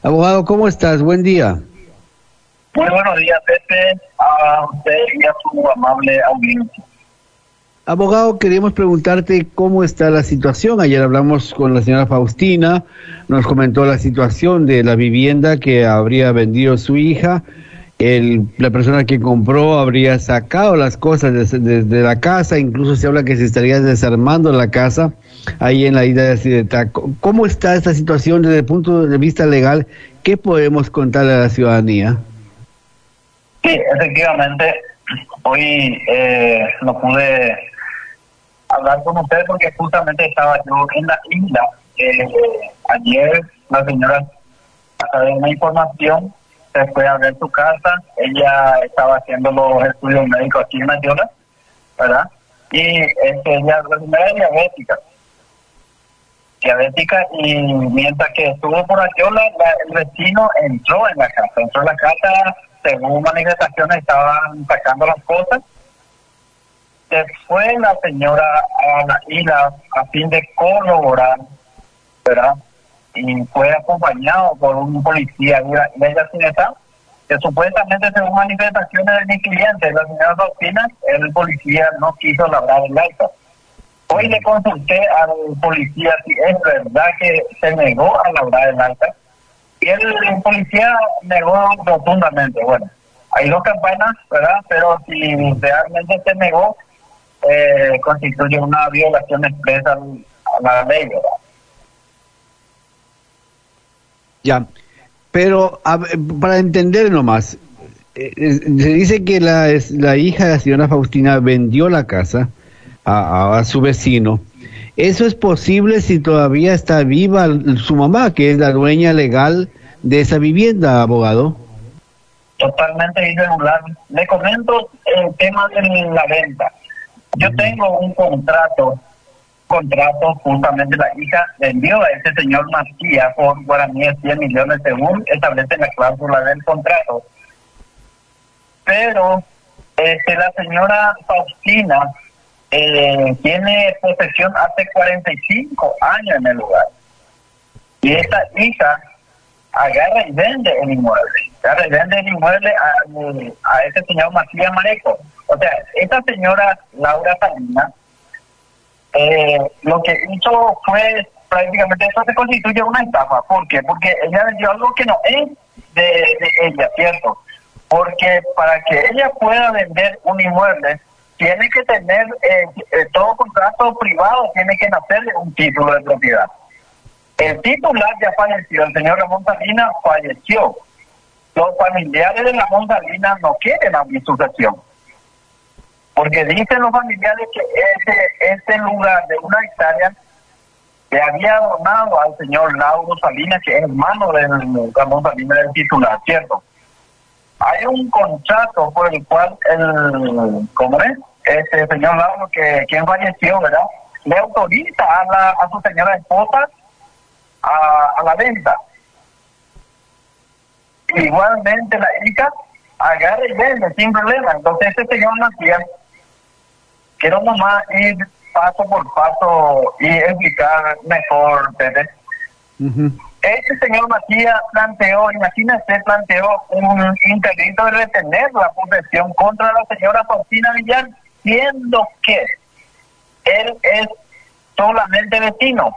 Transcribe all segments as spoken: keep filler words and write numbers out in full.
Abogado, ¿cómo estás? Buen día. Muy buenos días, Pepe, a usted y a su amable audiencia. Abogado, queríamos preguntarte cómo está la situación. Ayer hablamos con la señora Faustina, nos comentó la situación de la vivienda que habría vendido su hija. El, la persona que compró habría sacado las cosas desde de, de la casa, incluso se habla que se estaría desarmando la casa ahí en la isla de Acidetá. ¿Cómo está esta situación desde el punto de vista legal? ¿Qué podemos contarle a la ciudadanía? Sí, efectivamente, hoy eh, no pude hablar con usted porque justamente estaba yo en la isla. Eh, ayer la señora, a través de una información, se fue a ver su casa. Ella estaba haciendo los estudios médicos aquí en Ayola, ¿verdad? Y este, ella la señora es diabética. diabética y mientras que estuvo por Ayola, la, el vecino entró en la casa, entró en la casa, según manifestaciones estaban sacando las cosas. Se fue la señora a la isla a fin de corroborar, ¿verdad? Y fue acompañado por un policía de ella sin estar, que supuestamente según manifestaciones de mi cliente, la señora Faustina, el policía no quiso labrar el acta. Hoy le consulté al policía si es verdad que se negó a labrar el acta y el, el policía negó rotundamente. Bueno, hay dos campanas, ¿verdad? Pero si realmente se negó, eh, constituye una violación expresa a la ley, ¿verdad? Ya, pero a, para entender nomás, eh, se dice que la, es, la hija de la señora Faustina vendió la casa a, a, a su vecino. ¿Eso es posible si todavía está viva su mamá, que es la dueña legal de esa vivienda, abogado? Totalmente irregular. Le comento el tema de la venta. Yo uh-huh. tengo un contrato, contrato justamente la hija vendió a ese señor Matías por guaraní cien millones según establece la cláusula del contrato. Pero este, la señora Faustina eh, tiene posesión hace cuarenta y cinco años en el lugar. Y esta hija agarra y vende el inmueble. Agarra y vende el inmueble a, a ese señor Matías Mareco. O sea, esta señora Laura Salinas, eh, lo que hizo fue prácticamente eso se constituye una estafa. ¿Por qué? Porque ella vendió algo que no es de, de ella, ¿cierto? Porque para que ella pueda vender un inmueble, tiene que tener eh, eh, todo contrato privado, tiene que nacerle un título de propiedad. El titular ya falleció, el señor Ramón Salinas falleció. Los familiares de Ramón Salinas no quieren a mi sucesión. Porque dicen los familiares que ese, ese lugar de una hectárea le había donado al señor Lauro Salinas, que es hermano de Ramón Salinas, del titular, ¿cierto? Hay un contrato por el cual el, ¿cómo es? Este señor Lauro, que quien falleció, ¿verdad? Le autoriza a, la, a su señora esposa a, a la venta. Igualmente la hija agarra y vende sin problema. Entonces este señor Matías, quiero nomás ir paso por paso y explicar mejor, Pepe. Uh-huh. Este señor Matías planteó, imagínese, planteó un interdicto de retener la posesión contra la señora Faustina Villar, siendo que él es solamente vecino.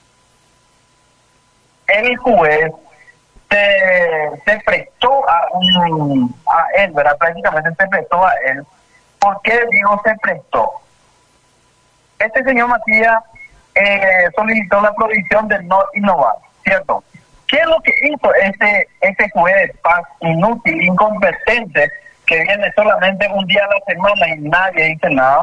El juez se, se prestó a, un, a él, ¿verdad? Prácticamente se prestó a él. ¿Por qué digo se prestó? Este señor Matías eh, solicitó la provisión de no innovar, ¿cierto? ¿Qué es lo que hizo este, este juez paz inútil, incompetente, que viene solamente un día a la semana y nadie dice nada?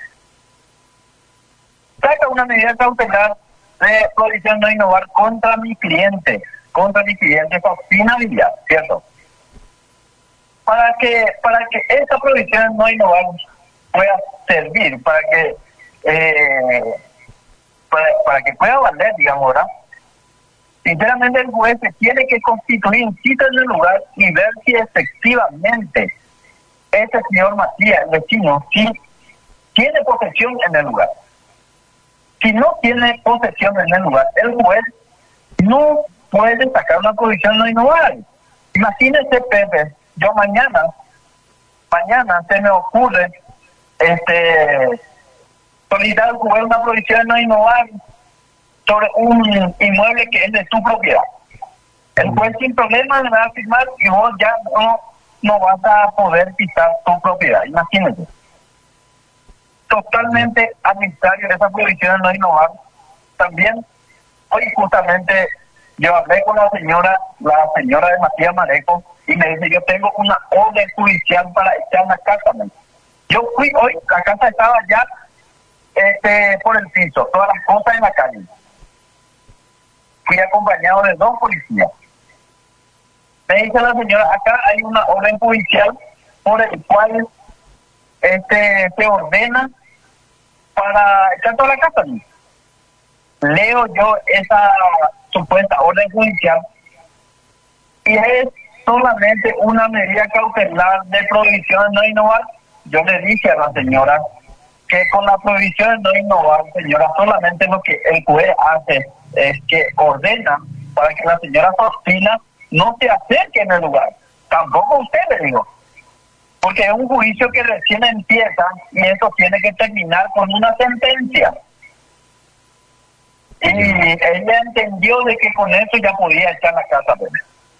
Saca una medida cautelar de provisión no innovar contra mi cliente, contra mi cliente Faustina Villar, ¿cierto? Para que, para que esta provisión no innovar pueda servir, para que eh, para, para que pueda valer, digamos, ¿verdad? Sinceramente el juez se tiene que constituir un sitio en el lugar y ver si efectivamente este señor Matías, el vecino, sí tiene posesión en el lugar. Si no tiene posesión en el lugar, el juez no puede sacar una provisión no innovable. Imagínese, Pepe, yo mañana, mañana se me ocurre este solicitar al juez una provisión no innovable sobre un inmueble que es de tu propiedad. El juez sin problema le va a firmar y vos ya no, no vas a poder quitar tu propiedad. Imagínate. Totalmente arbitrario esa provisión no innovable. También, hoy justamente yo hablé con la señora, la señora de Matías Mareco, y me dice, yo tengo una orden judicial para echar la casa. Yo fui hoy, la casa estaba ya este, por el piso, todas las cosas en la calle. Fui acompañado de dos policías. Me dice la señora, acá hay una orden judicial por el cual este se ordena para echar toda la casa. Leo yo esa supuesta orden judicial y es solamente una medida cautelar de prohibición no innovar. Yo le dije a la señora que con la prohibición no innovar, señora, solamente lo que el juez hace es que ordena para que la señora Faustina no se acerque en el lugar. Tampoco usted, le digo. Porque es un juicio que recién empieza y eso tiene que terminar con una sentencia. Y ella entendió de que con eso ya podía echar la casa, Pepe.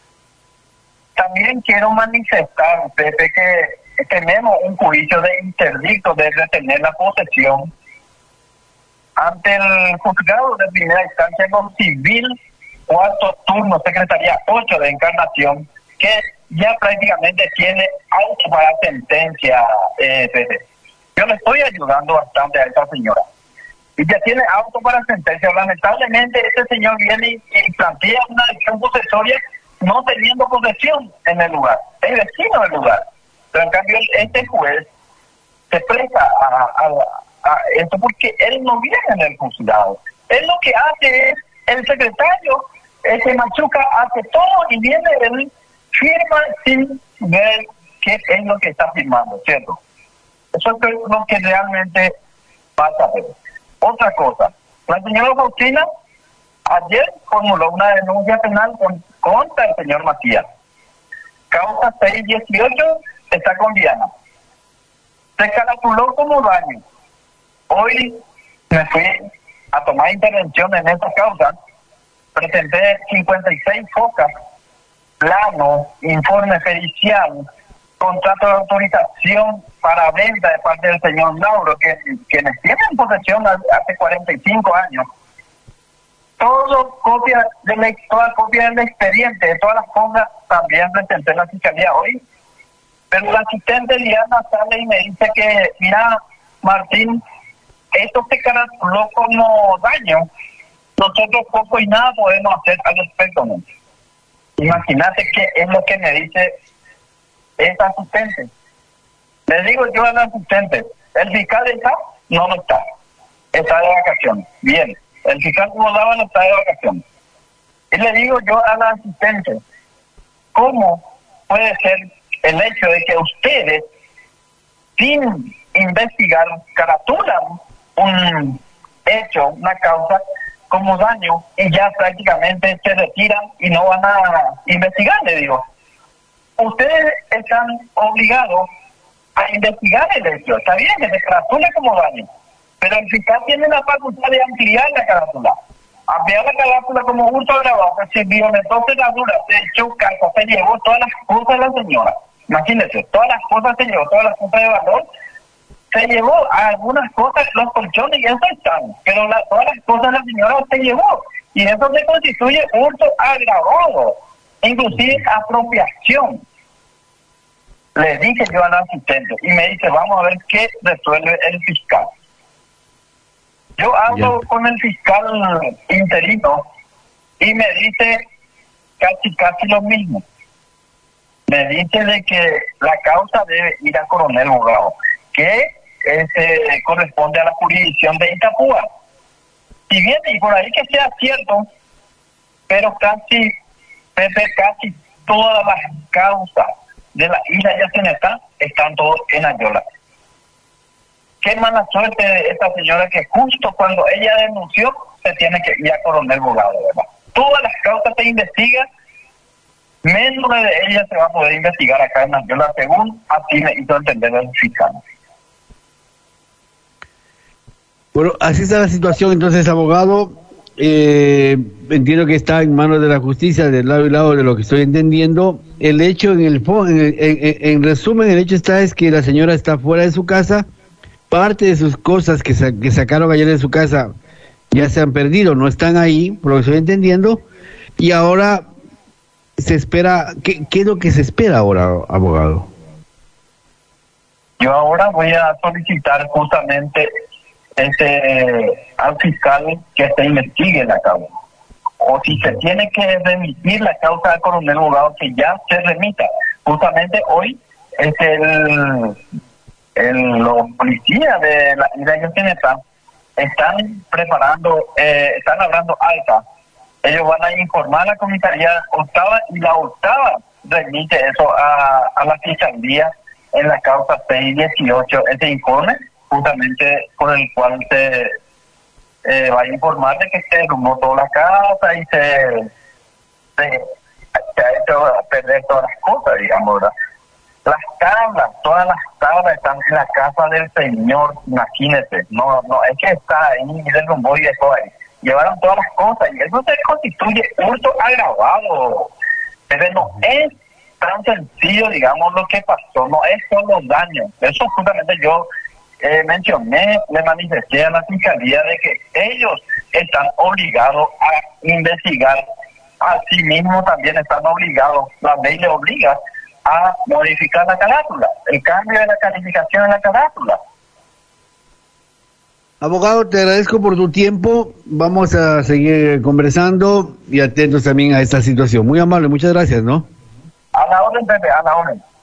También quiero manifestar, Pepe, que tenemos un juicio de interdicto de retener la posesión ante el juzgado de primera instancia con civil, cuarto turno, secretaría ocho de Encarnación, que ya prácticamente tiene auto para sentencia, eh, Pepe. Yo le estoy ayudando bastante a esta señora. Y ya tiene auto para sentencia. Lamentablemente este señor viene y, y plantea una acción posesoria no teniendo posesión en el lugar. Es vecino del lugar. Pero en cambio este juez se presta a, a, a esto porque él no viene en el juzgado. Él lo que hace es, el secretario, ese Machuca, hace todo y viene él, firma sin ver qué es lo que está firmando, ¿cierto? Eso es lo que realmente pasa. Otra cosa, la señora Faustina ayer formuló una denuncia penal con, contra el señor Matías. Causa seis dieciocho, está con Diana. Se caratuló como daño. Hoy me fui a tomar intervención en esta causa. Presenté cincuenta y seis focas, plano, informe pericial, contrato de autorización para venta de parte del señor Lauro, que quienes tienen posesión hace cuarenta y cinco años. Todo copia de la, toda copia del expediente, de todas las cosas, también presenté en la fiscalía hoy. Pero la asistente Diana sale y me dice que, mira, Martín, esto se caratuló como daño. Nosotros poco y nada podemos hacer al respecto, ¿no? Imagínate qué es lo que me dice esa asistente. Le digo yo al asistente, ¿el fiscal está? No, no está. Está de vacaciones. Bien, el fiscal como daba no está de vacaciones. Y le digo yo a la asistente, ¿cómo puede ser el hecho de que ustedes, sin investigar, caratulan un hecho, una causa, como daño, y ya prácticamente se retiran y no van a investigar? Le digo, ustedes están obligados a investigar el hecho. Está bien que se caratule como daño, pero el fiscal tiene la facultad de ampliar la carátula. Ampliar la carátula como hurto agravado, se violentó cerradura, se echó casa, se llevó todas las cosas de la señora. Imagínense, todas las cosas se llevó, todas las cosas de valor. Se llevó a algunas cosas, los colchones y eso están, pero la, todas las cosas la señora se llevó. Y eso se constituye hurto agravado, inclusive apropiación. Le dije yo al asistente y me dice, vamos a ver qué resuelve el fiscal. Yo hablo yeah. con el fiscal interino y me dice casi casi lo mismo. Me dice de que la causa debe ir a Coronel Bogado, que este, corresponde a la jurisdicción de Itapúa. Si bien, y por ahí que sea cierto, pero casi, Pepe, casi todas las causas de la isla Yacinetá están todos en Ayola. Qué mala suerte de esta señora que justo cuando ella denunció se tiene que ir a Coronel Bogado, ¿verdad? todas las causas se investigan, menos de ellas se va a poder investigar acá en Naviola, según así me hizo entender el fiscal. Bueno, así está la situación, entonces, abogado. Eh, entiendo que está en manos de la justicia, del lado y lado de lo que estoy entendiendo. El hecho, en el en, en, en resumen, el hecho está es que la señora está fuera de su casa. Parte de sus cosas que, sa que sacaron ayer de su casa ya se han perdido, no están ahí, por lo que estoy entendiendo. Y ahora se espera, ¿qué, qué es lo que se espera ahora, abogado? Yo ahora voy a solicitar justamente este al fiscal que se investigue la causa, o si se tiene que remitir la causa al coronel Bogado, que ya se remita. Justamente hoy es el, el los policías de la isla de Yosemite están preparando, eh, están hablando alta. Ellos van a informar a la comisaría octava, y la octava remite eso a, a la fiscalía en la causa seis dieciocho, ese informe justamente por el cual se eh, va a informar de que se derrumbó toda la casa y se, se, se ha hecho perder todas las cosas, digamos, ¿verdad? Las tablas, todas las tablas están en la casa del señor, imagínese, no, no, es que está ahí, y derrumbó y dejó ahí. Llevaron todas las cosas y eso se constituye hurto agravado, pero no es tan sencillo, digamos, lo que pasó, no es solo daño. Eso justamente yo eh, mencioné, le manifesté a la fiscalía de que ellos están obligados a investigar, así mismo también están obligados, la ley le obliga a modificar la carátula, el cambio de la calificación en la carátula. Abogado, te agradezco por tu tiempo, vamos a seguir conversando y atentos también a esta situación. Muy amable, muchas gracias, ¿no? A la orden, Pepe, a la orden.